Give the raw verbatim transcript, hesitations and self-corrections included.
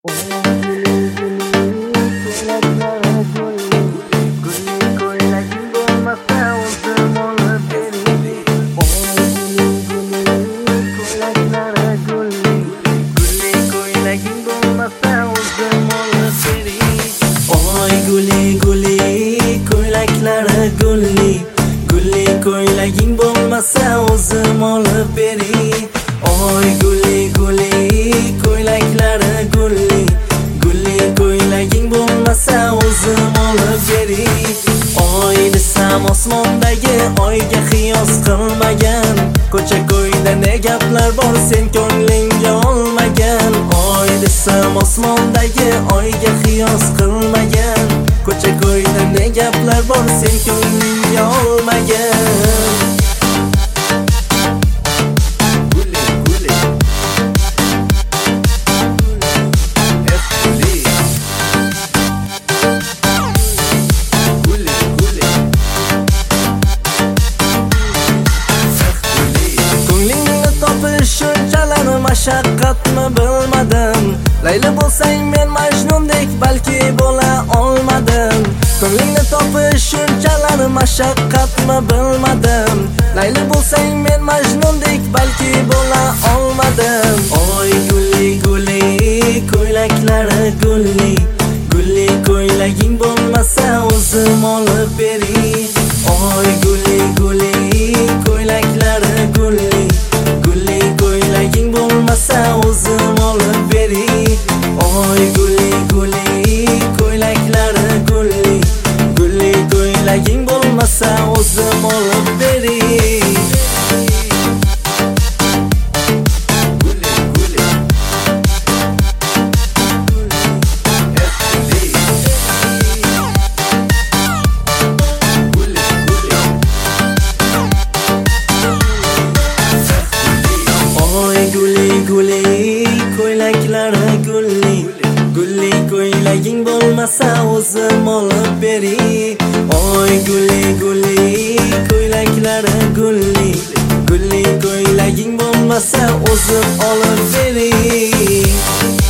Guli guli ko'ylaklari gulli, gulli ko'ylaging bo'lmasa o'zim olib beray. Oy guli guli ko'ylaklari gulli, gulli ko'ylaging bo'lmasa o'zim olib beray. Oy desam osmondagi oyga qiyos qilmagan, ko'cha ko'yda ne gaplar bor sen ko'nglingga olmagan. Oy desam osmondagi oyga qiyos qilmagan, ko'cha ko'yda ne gaplar bor sen ko'nglingga olmagan. Shunchalar mashaqqatni bilmadim, Layli bo'lsang men Majnundek balki bo'la olmadim. Ko'nglingni topish shunchalar mashaqqatni bilmadim, Layli bo'lsang men Majnundek balki bo'la olmadim. Oy guli guli ko'ylaklari gulli, gulli ko'ylaging bo'lmasa o'zim olib beray. Oy guli guli ko'ylaklari gulli, gulli ko'ylaging bo'lmasa o'zim olib beray. Oy guli guli ko'ylaklari gulli, gulli ko'ylaging bo'lmasa o'zim olib beray. Guli ko'ylaklari gulli, gulli ko'ylaging bo'lmasa o'zim olib beray. Oy guli guli ko'ylaklari gulli, gulli ko'ylaging bo'lmasa o'zim olib beray.